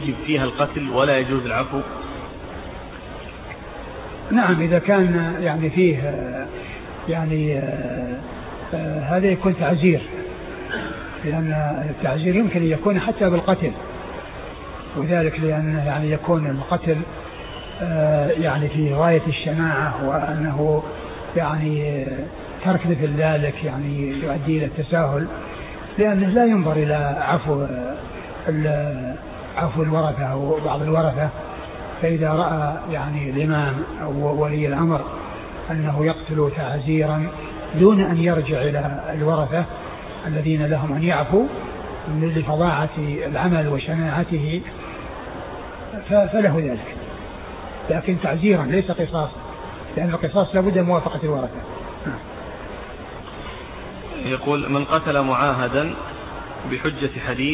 يجب فيها القتل ولا يجوز العفو؟ نعم، إذا كان يعني فيه يعني هذا يكون تعزير، لأن التعزير يمكن أن يكون حتى بالقتل، وذلك لأن يعني يكون القتل يعني في غاية الشناعة، وأنه يعني ترك مثل ذلك يعني يؤدي إلى التساهل، لأنه لا ينظر إلى عفو الورثة أو بعض الورثة. فإذا رأى يعني الإمام أو ولي الأمر أنه يقتل تعزيرا دون أن يرجع إلى الورثة الذين لهم أن يعفوا لفظاعة العمل وشناعته فله ذلك، لكن تعزيرا ليس قصاصا، لأن القصاص لابد من موافقة الورثة. يقول: من قتل معاهدا بحجة حديث